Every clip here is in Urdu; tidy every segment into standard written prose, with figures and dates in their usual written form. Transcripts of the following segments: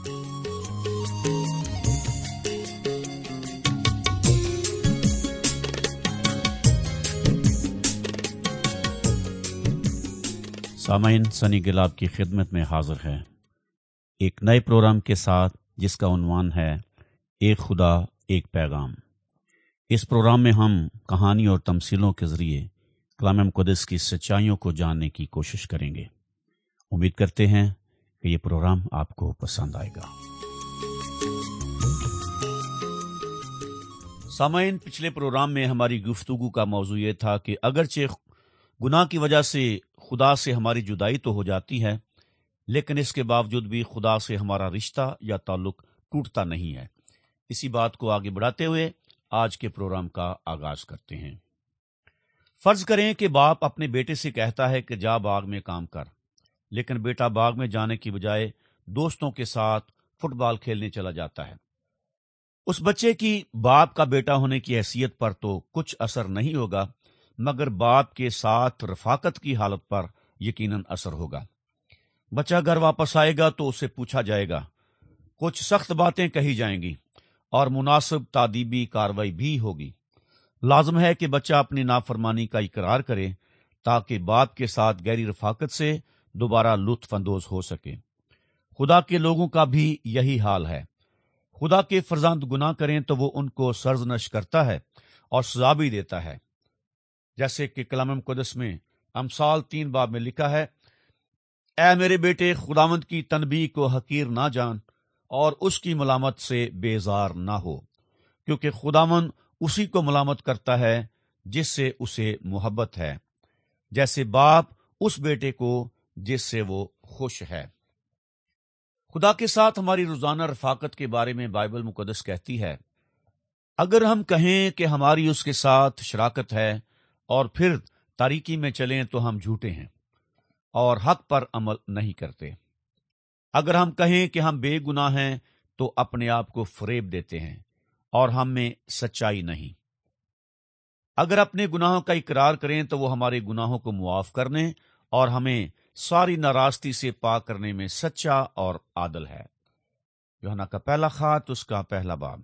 سامعین، سنی گل آپ کی خدمت میں حاضر ہے ایک نئے پروگرام کے ساتھ جس کا عنوان ہے ایک خدا ایک پیغام۔ اس پروگرام میں ہم کہانی اور تمثیلوں کے ذریعے کلام مقدس کی سچائیوں کو جاننے کی کوشش کریں گے۔ امید کرتے ہیں کہ یہ پروگرام آپ کو پسند آئے گا۔ سامعین، پچھلے پروگرام میں ہماری گفتگو کا موضوع یہ تھا کہ اگرچہ گناہ کی وجہ سے خدا سے ہماری جدائی تو ہو جاتی ہے، لیکن اس کے باوجود بھی خدا سے ہمارا رشتہ یا تعلق ٹوٹتا نہیں ہے۔ اسی بات کو آگے بڑھاتے ہوئے آج کے پروگرام کا آغاز کرتے ہیں۔ فرض کریں کہ باپ اپنے بیٹے سے کہتا ہے کہ جا باغ میں کام کر، لیکن بیٹا باغ میں جانے کی بجائے دوستوں کے ساتھ فٹ بال کھیلنے چلا جاتا ہے۔ اس بچے کی باپ کا بیٹا ہونے کی حیثیت پر تو کچھ اثر نہیں ہوگا، مگر باپ کے ساتھ رفاقت کی حالت پر یقیناً اثر ہوگا۔ بچہ گھر واپس آئے گا تو اسے پوچھا جائے گا، کچھ سخت باتیں کہی جائیں گی اور مناسب تادیبی کارروائی بھی ہوگی۔ لازم ہے کہ بچہ اپنی نافرمانی کا اقرار کرے تاکہ باپ کے ساتھ گہری رفاقت سے دوبارہ لطف اندوز ہو سکے۔ خدا کے لوگوں کا بھی یہی حال ہے۔ خدا کے فرزند گناہ کریں تو وہ ان کو سرزنش کرتا ہے اور سزا بھی دیتا ہے، جیسے کہ کلام مقدس میں امثال 3 باب میں لکھا ہے، اے میرے بیٹے، خداوند کی تنبیہ کو حقیر نہ جان اور اس کی ملامت سے بیزار نہ ہو، کیونکہ خداوند اسی کو ملامت کرتا ہے جس سے اسے محبت ہے، جیسے باپ اس بیٹے کو جس سے وہ خوش ہے۔ خدا کے ساتھ ہماری روزانہ رفاقت کے بارے میں بائبل مقدس کہتی ہے، اگر ہم کہیں کہ ہماری اس کے ساتھ شراکت ہے اور پھر تاریکی میں چلیں تو ہم جھوٹے ہیں اور حق پر عمل نہیں کرتے۔ اگر ہم کہیں کہ ہم بے گناہ ہیں تو اپنے آپ کو فریب دیتے ہیں اور ہم میں سچائی نہیں۔ اگر اپنے گناہوں کا اقرار کریں تو وہ ہمارے گناہوں کو معاف کرنے اور ہمیں ساری ناراستی سے پاک کرنے میں سچا اور عادل ہے۔ یوحنا کا پہلا خط، اس کا پہلا باب۔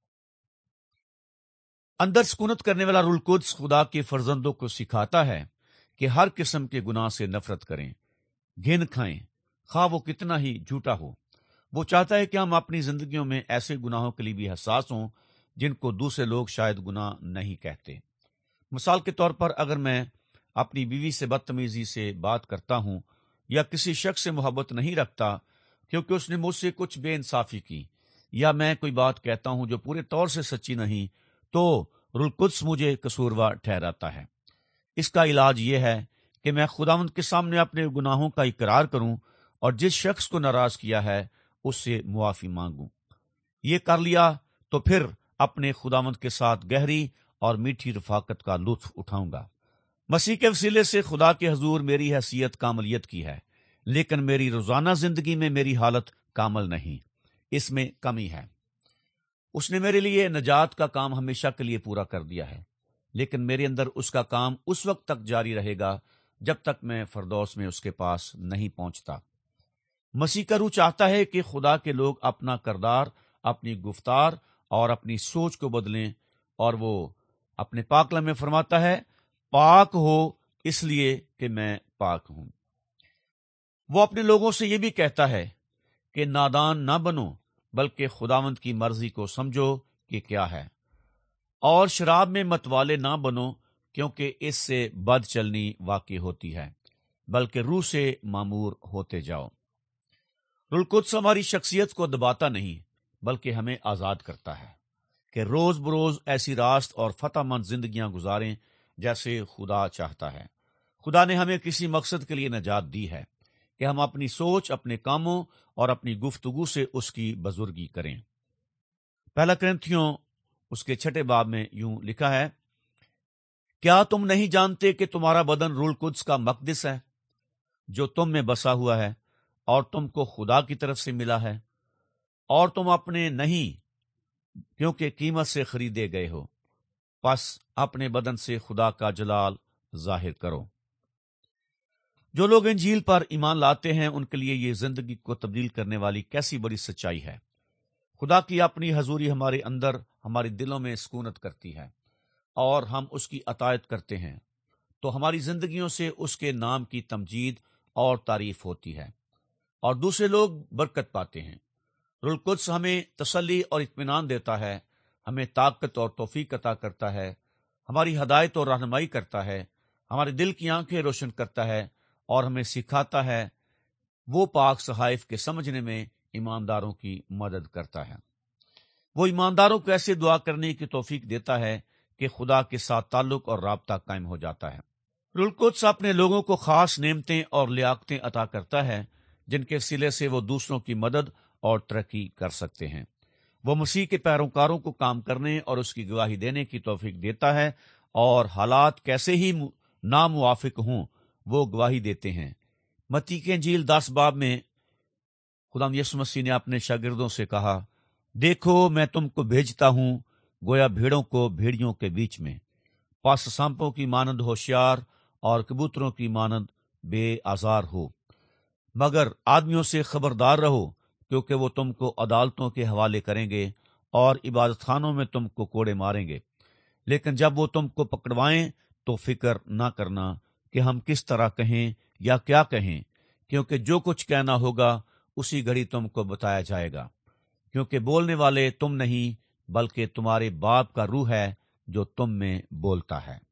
اندر سکونت کرنے والا روح القدس خدا کے فرزندوں کو سکھاتا ہے کہ ہر قسم کے گناہ سے نفرت کریں، گھن کھائیں، خواہ وہ کتنا ہی جھوٹا ہو۔ وہ چاہتا ہے کہ ہم اپنی زندگیوں میں ایسے گناہوں کے لیے بھی حساس ہوں جن کو دوسرے لوگ شاید گناہ نہیں کہتے۔ مثال کے طور پر، اگر میں اپنی بیوی سے بدتمیزی سے بات کرتا ہوں یا کسی شخص سے محبت نہیں رکھتا کیونکہ اس نے مجھ سے کچھ بے انصافی کی، یا میں کوئی بات کہتا ہوں جو پورے طور سے سچی نہیں، تو روح القدس مجھے قصوروار ٹھہراتا ہے۔ اس کا علاج یہ ہے کہ میں خداوند کے سامنے اپنے گناہوں کا اقرار کروں اور جس شخص کو ناراض کیا ہے اس سے معافی مانگوں۔ یہ کر لیا تو پھر اپنے خداوند کے ساتھ گہری اور میٹھی رفاقت کا لطف اٹھاؤں گا۔ مسیح کے وسیلے سے خدا کے حضور میری حیثیت کاملیت کی ہے، لیکن میری روزانہ زندگی میں میری حالت کامل نہیں، اس میں کمی ہے۔ اس نے میرے لیے نجات کا کام ہمیشہ کے لیے پورا کر دیا ہے، لیکن میرے اندر اس کا کام اس وقت تک جاری رہے گا جب تک میں فردوس میں اس کے پاس نہیں پہنچتا۔ مسیح کا روح چاہتا ہے کہ خدا کے لوگ اپنا کردار، اپنی گفتار اور اپنی سوچ کو بدلیں، اور وہ اپنے پاک کلام میں فرماتا ہے، پاک ہو اس لیے کہ میں پاک ہوں۔ وہ اپنے لوگوں سے یہ بھی کہتا ہے کہ نادان نہ بنو، بلکہ خداوند کی مرضی کو سمجھو کہ کیا ہے، اور شراب میں متوالے نہ بنو، کیونکہ اس سے بد چلنی واقع ہوتی ہے، بلکہ روح سے معمور ہوتے جاؤ۔ روح القدس ہماری شخصیت کو دباتا نہیں، بلکہ ہمیں آزاد کرتا ہے کہ روز بروز ایسی راست اور فتح مند زندگیاں گزاریں جیسے خدا چاہتا ہے۔ خدا نے ہمیں کسی مقصد کے لیے نجات دی ہے کہ ہم اپنی سوچ، اپنے کاموں اور اپنی گفتگو سے اس کی بزرگی کریں۔ پہلا کرنتھیوں اس کے 6 باب میں یوں لکھا ہے، کیا تم نہیں جانتے کہ تمہارا بدن روح القدس کا مقدس ہے جو تم میں بسا ہوا ہے اور تم کو خدا کی طرف سے ملا ہے، اور تم اپنے نہیں کیونکہ قیمت سے خریدے گئے ہو، پس اپنے بدن سے خدا کا جلال ظاہر کرو۔ جو لوگ انجیل پر ایمان لاتے ہیں ان کے لیے یہ زندگی کو تبدیل کرنے والی کیسی بڑی سچائی ہے۔ خدا کی اپنی حضوری ہمارے اندر ہمارے دلوں میں سکونت کرتی ہے اور ہم اس کی اطاعت کرتے ہیں تو ہماری زندگیوں سے اس کے نام کی تمجید اور تعریف ہوتی ہے اور دوسرے لوگ برکت پاتے ہیں۔ روح القدس ہمیں تسلی اور اطمینان دیتا ہے، ہمیں طاقت اور توفیق عطا کرتا ہے، ہماری ہدایت اور رہنمائی کرتا ہے، ہمارے دل کی آنکھیں روشن کرتا ہے اور ہمیں سکھاتا ہے، وہ پاک صحائف کے سمجھنے میں ایمانداروں کی مدد کرتا ہے۔ وہ ایمانداروں کو ایسے دعا کرنے کی توفیق دیتا ہے کہ خدا کے ساتھ تعلق اور رابطہ قائم ہو جاتا ہے۔ روح القدس اپنے لوگوں کو خاص نعمتیں اور لیاقتیں عطا کرتا ہے جن کے صلے سے وہ دوسروں کی مدد اور ترقی کر سکتے ہیں۔ وہ مسیح کے پیروکاروں کو کام کرنے اور اس کی گواہی دینے کی توفیق دیتا ہے اور حالات کیسے ہی ناموافق ہوں وہ گواہی دیتے ہیں۔ متی کی انجیل 10 باب میں خدا یسوع مسیح نے اپنے شاگردوں سے کہا، دیکھو میں تم کو بھیجتا ہوں گویا بھیڑوں کو بھیڑیوں کے بیچ میں، پس سانپوں کی مانند ہوشیار اور کبوتروں کی مانند بے آزار ہو، مگر آدمیوں سے خبردار رہو کیونکہ وہ تم کو عدالتوں کے حوالے کریں گے اور عبادت خانوں میں تم کو کوڑے ماریں گے، لیکن جب وہ تم کو پکڑوائیں تو فکر نہ کرنا کہ ہم کس طرح کہیں یا کیا کہیں، کیونکہ جو کچھ کہنا ہوگا اسی گھڑی تم کو بتایا جائے گا، کیونکہ بولنے والے تم نہیں بلکہ تمہارے باپ کا روح ہے جو تم میں بولتا ہے۔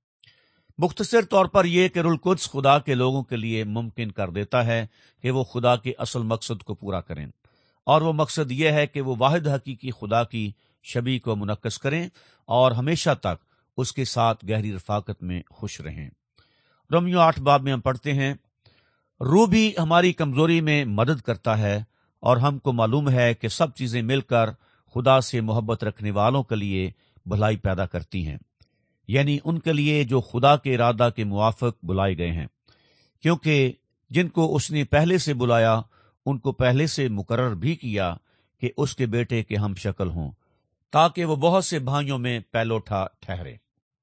مختصر طور پر یہ کہ روح القدس خدا کے لوگوں کے لیے ممکن کر دیتا ہے کہ وہ خدا کے اصل مقصد کو پورا کریں، اور وہ مقصد یہ ہے کہ وہ واحد حقیقی خدا کی شبیہ کو منعکس کریں اور ہمیشہ تک اس کے ساتھ گہری رفاقت میں خوش رہیں۔ رومیو 8 باب میں ہم پڑھتے ہیں، روح بھی ہماری کمزوری میں مدد کرتا ہے اور ہم کو معلوم ہے کہ سب چیزیں مل کر خدا سے محبت رکھنے والوں کے لیے بھلائی پیدا کرتی ہیں، یعنی ان کے لیے جو خدا کے ارادہ کے موافق بلائے گئے ہیں، کیونکہ جن کو اس نے پہلے سے بلایا ان کو پہلے سے مقرر بھی کیا کہ اس کے بیٹے کے ہم شکل ہوں، تاکہ وہ بہت سے بھائیوں میں پہلوٹا ٹھہرے۔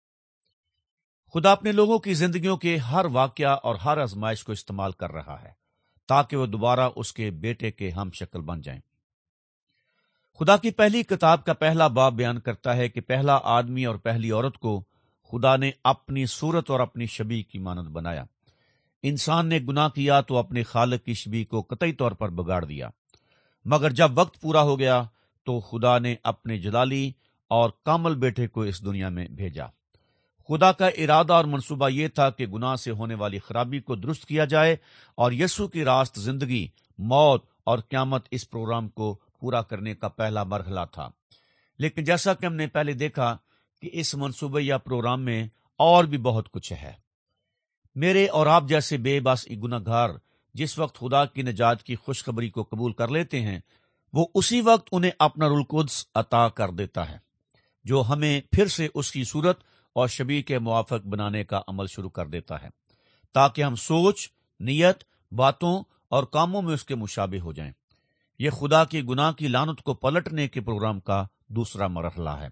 خدا اپنے لوگوں کی زندگیوں کے ہر واقعہ اور ہر آزمائش کو استعمال کر رہا ہے تاکہ وہ دوبارہ اس کے بیٹے کے ہم شکل بن جائیں۔ خدا کی پہلی کتاب کا پہلا باب بیان کرتا ہے کہ پہلا آدمی اور پہلی عورت کو خدا نے اپنی صورت اور اپنی شبیہ کی مانند بنایا۔ انسان نے گناہ کیا تو اپنے خالق کی شبیہ کو قطعی طور پر بگاڑ دیا، مگر جب وقت پورا ہو گیا تو خدا نے اپنے جلالی اور کامل بیٹے کو اس دنیا میں بھیجا۔ خدا کا ارادہ اور منصوبہ یہ تھا کہ گناہ سے ہونے والی خرابی کو درست کیا جائے اور یسوع کی راست زندگی، موت اور قیامت اس پروگرام کو پورا کرنے کا پہلا مرحلہ تھا۔ لیکن جیسا کہ ہم نے پہلے دیکھا کہ اس منصوبے یا پروگرام میں اور بھی بہت کچھ ہے۔ میرے اور آپ جیسے بے بس گناہ گار جس وقت خدا کی نجات کی خوشخبری کو قبول کر لیتے ہیں، وہ اسی وقت انہیں اپنا روح القدس عطا کر دیتا ہے، جو ہمیں پھر سے اس کی صورت اور شبیہ کے موافق بنانے کا عمل شروع کر دیتا ہے، تاکہ ہم سوچ، نیت، باتوں اور کاموں میں اس کے مشابہ ہو جائیں۔ یہ خدا کی گناہ کی لعنت کو پلٹنے کے پروگرام کا دوسرا مرحلہ ہے۔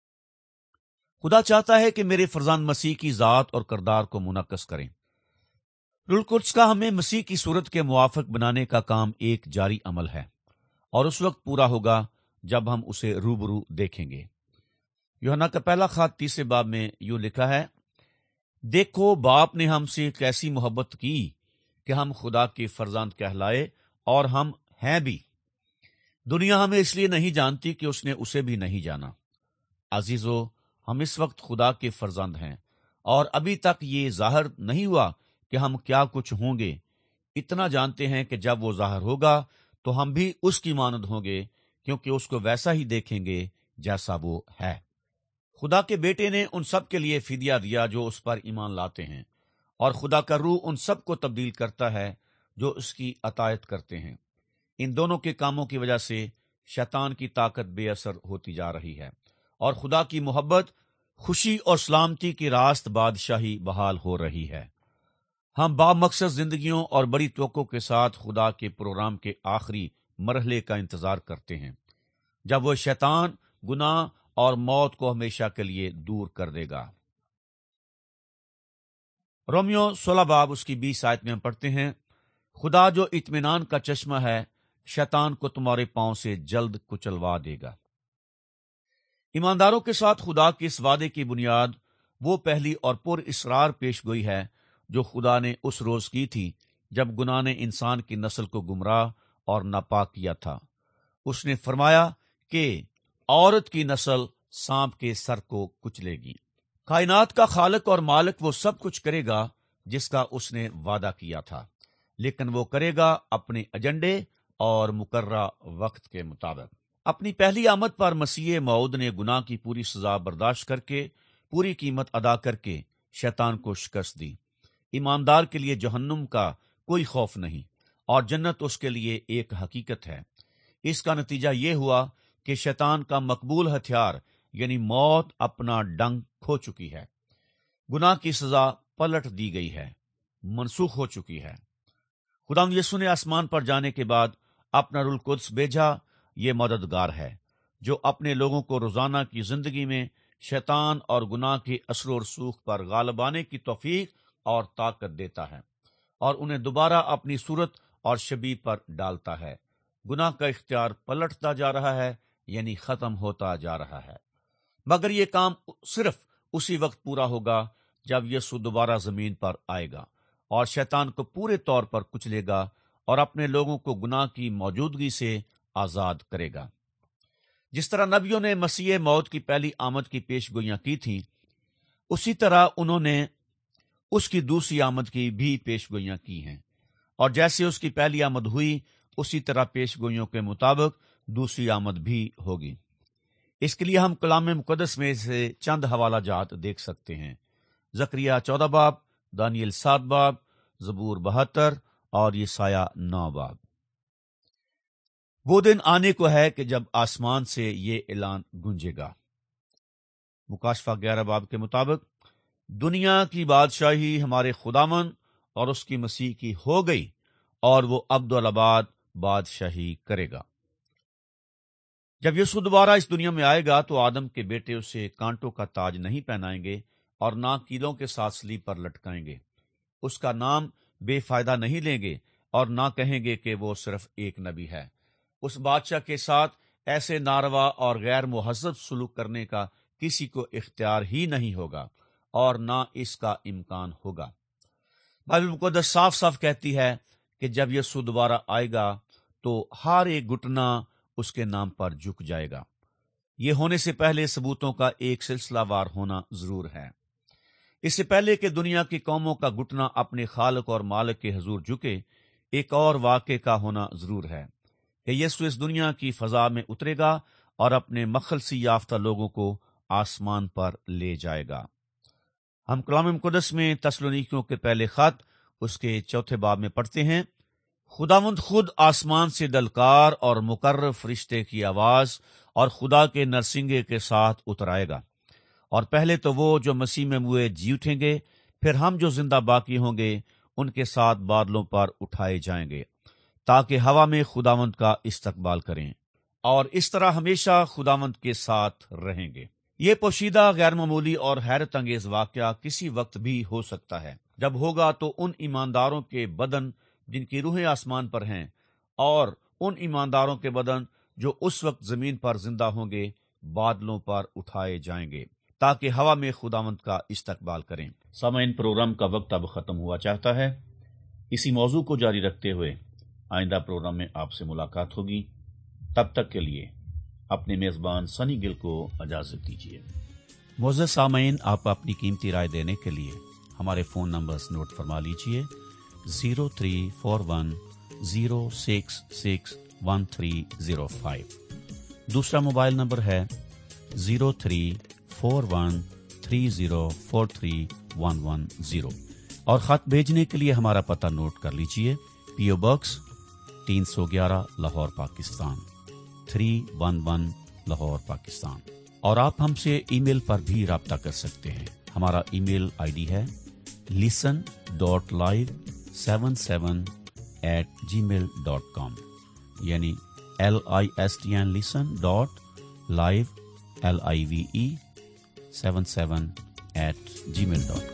خدا چاہتا ہے کہ میرے فرزند مسیح کی ذات اور کردار کو منعکس کریں۔ روح القدس کا ہمیں مسیح کی صورت کے موافق بنانے کا کام ایک جاری عمل ہے اور اس وقت پورا ہوگا جب ہم اسے روبرو دیکھیں گے۔ یوحنا کا پہلا خط 3 باب میں یوں لکھا ہے، دیکھو باپ نے ہم سے کیسی محبت کی کہ ہم خدا کے فرزند کہلائے، اور ہم ہیں بھی۔ دنیا ہمیں اس لیے نہیں جانتی کہ اس نے اسے بھی نہیں جانا۔ عزیزو، ہم اس وقت خدا کے فرزند ہیں اور ابھی تک یہ ظاہر نہیں ہوا کہ ہم کیا کچھ ہوں گے۔ اتنا جانتے ہیں کہ جب وہ ظاہر ہوگا تو ہم بھی اس کی مانند ہوں گے، کیونکہ اس کو ویسا ہی دیکھیں گے جیسا وہ ہے۔ خدا کے بیٹے نے ان سب کے لیے فدیہ دیا جو اس پر ایمان لاتے ہیں، اور خدا کا روح ان سب کو تبدیل کرتا ہے جو اس کی اطاعت کرتے ہیں۔ ان دونوں کے کاموں کی وجہ سے شیطان کی طاقت بے اثر ہوتی جا رہی ہے اور خدا کی محبت، خوشی اور سلامتی کی راست بادشاہی بحال ہو رہی ہے۔ ہم با مقصد زندگیوں اور بڑی توقع کے ساتھ خدا کے پروگرام کے آخری مرحلے کا انتظار کرتے ہیں، جب وہ شیطان، گناہ اور موت کو ہمیشہ کے لیے دور کر دے گا۔ رومیو 16 باب اس کی 20 آیت میں ہم پڑھتے ہیں، خدا جو اطمینان کا چشمہ ہے شیطان کو تمہارے پاؤں سے جلد کچلوا دے گا۔ ایمانداروں کے ساتھ خدا کے اس وعدے کی بنیاد وہ پہلی اور پر اصرار پیش گوئی ہے جو خدا نے اس روز کی تھی جب گناہ نے انسان کی نسل کو گمراہ اور ناپاک کیا تھا۔ اس نے فرمایا کہ عورت کی نسل سانپ کے سر کو کچلے گی۔ کائنات کا خالق اور مالک وہ سب کچھ کرے گا جس کا اس نے وعدہ کیا تھا، لیکن وہ کرے گا اپنے ایجنڈے اور مقررہ وقت کے مطابق۔ اپنی پہلی آمد پر مسیح موعود نے گناہ کی پوری سزا برداشت کر کے پوری قیمت ادا کر کے شیطان کو شکست دی۔ ایماندار کے لیے جہنم کا کوئی خوف نہیں اور جنت اس کے لیے ایک حقیقت ہے۔ اس کا نتیجہ یہ ہوا کہ شیطان کا مقبول ہتھیار یعنی موت اپنا ڈنگ کھو چکی ہے۔ گناہ کی سزا پلٹ دی گئی ہے، منسوخ ہو چکی ہے۔ خدا یسوع نے آسمان پر جانے کے بعد اپنا روح القدس بھیجا۔ یہ مددگار ہے جو اپنے لوگوں کو روزانہ کی زندگی میں شیطان اور گناہ کے اثر و رسوخ پر غالب آنے کی توفیق اور طاقت دیتا ہے اور انہیں دوبارہ اپنی صورت اور شبیہ پر ڈالتا ہے۔ گناہ کا اختیار پلٹتا جا رہا ہے، یعنی ختم ہوتا جا رہا ہے، مگر یہ کام صرف اسی وقت پورا ہوگا جب یسوع دوبارہ زمین پر آئے گا اور شیطان کو پورے طور پر کچلے گا اور اپنے لوگوں کو گناہ کی موجودگی سے آزاد کرے گا۔ جس طرح نبیوں نے مسیح موت کی پہلی آمد کی پیش گوئیاں کی تھیں، اسی طرح انہوں نے اس کی دوسری آمد کی بھی پیش گوئیاں کی ہیں، اور جیسے اس کی پہلی آمد ہوئی اسی طرح پیش گوئیوں کے مطابق دوسری آمد بھی ہوگی۔ اس کے لیے ہم کلام مقدس میں سے چند حوالہ جات دیکھ سکتے ہیں۔ زکریا 14 باب، دانیل 7 باب، زبور 72 اور یسایہ 9 باب۔ وہ دن آنے کو ہے کہ جب آسمان سے یہ اعلان گونجے گا۔ مکاشفہ 11 باب کے مطابق دنیا کی بادشاہی ہمارے خداوند اور اس کی مسیح کی ہو گئی اور وہ ابدالآباد بادشاہی کرے گا۔ جب یسوع دوبارہ اس دنیا میں آئے گا تو آدم کے بیٹے اسے کانٹوں کا تاج نہیں پہنائیں گے اور نہ کیلوں کے ساتھ صلیب پر لٹکائیں گے۔ اس کا نام بے فائدہ نہیں لیں گے اور نہ کہیں گے کہ وہ صرف ایک نبی ہے۔ اس بادشاہ کے ساتھ ایسے ناروا اور غیر مہذب سلوک کرنے کا کسی کو اختیار ہی نہیں ہوگا اور نہ اس کا امکان ہوگا۔ بائبل مقدس صاف صاف کہتی ہے کہ جب یسوع دوبارہ آئے گا تو ہر ایک گھٹنا اس کے نام پر جھک جائے گا۔ یہ ہونے سے پہلے ثبوتوں کا ایک سلسلہ وار ہونا ضرور ہے۔ اس سے پہلے کہ دنیا کی قوموں کا گھٹنا اپنے خالق اور مالک کے حضور جھکے، ایک اور واقعے کا ہونا ضرور ہے کہ یسوع اس دنیا کی فضا میں اترے گا اور اپنے مخلصی یافتہ لوگوں کو آسمان پر لے جائے گا۔ ہم کلام مقدس میں تسلونیکیوں کے پہلے خط اس کے 4 باب میں پڑھتے ہیں، خداوند خود آسمان سے للکار اور مقرر فرشتے کی آواز اور خدا کے نرسنگے کے ساتھ اتر آئے گا، اور پہلے تو وہ جو مسیح میں ہوئے جی اٹھیں گے، پھر ہم جو زندہ باقی ہوں گے ان کے ساتھ بادلوں پر اٹھائے جائیں گے تاکہ ہوا میں خداوند کا استقبال کریں اور اس طرح ہمیشہ خداوند کے ساتھ رہیں گے۔ یہ پوشیدہ، غیر معمولی اور حیرت انگیز واقعہ کسی وقت بھی ہو سکتا ہے۔ جب ہوگا تو ان ایمانداروں کے بدن جن کی روحیں آسمان پر ہیں اور ان ایمانداروں کے بدن جو اس وقت زمین پر زندہ ہوں گے بادلوں پر اٹھائے جائیں گے تاکہ ہوا میں خداوند کا استقبال کریں۔ سامعین، پروگرام کا وقت اب ختم ہوا چاہتا ہے۔ اسی موضوع کو جاری رکھتے ہوئے آئندہ پروگرام میں آپ سے ملاقات ہوگی۔ تب تک کے لیے اپنے میزبان سنی گل کو اجازت دیجیے۔ معزز سامعین، آپ اپنی قیمتی رائے دینے کے لیے ہمارے فون نمبرز نوٹ فرما لیجیے۔ 0341066130 دوسرا موبائل نمبر ہے 034130431110 اور خط بھیجنے کے لیے ہمارا پتہ نوٹ کر لیجیے۔ PO box 311 Lahore Pakistan 311 Lahore Pakistan. اور آپ ہم سے ای میل پر بھی رابطہ کر سکتے ہیں۔ ہمارا ای میل ID ہے listen.live77@gmail.com، یعنی listen.live77@gmail.com۔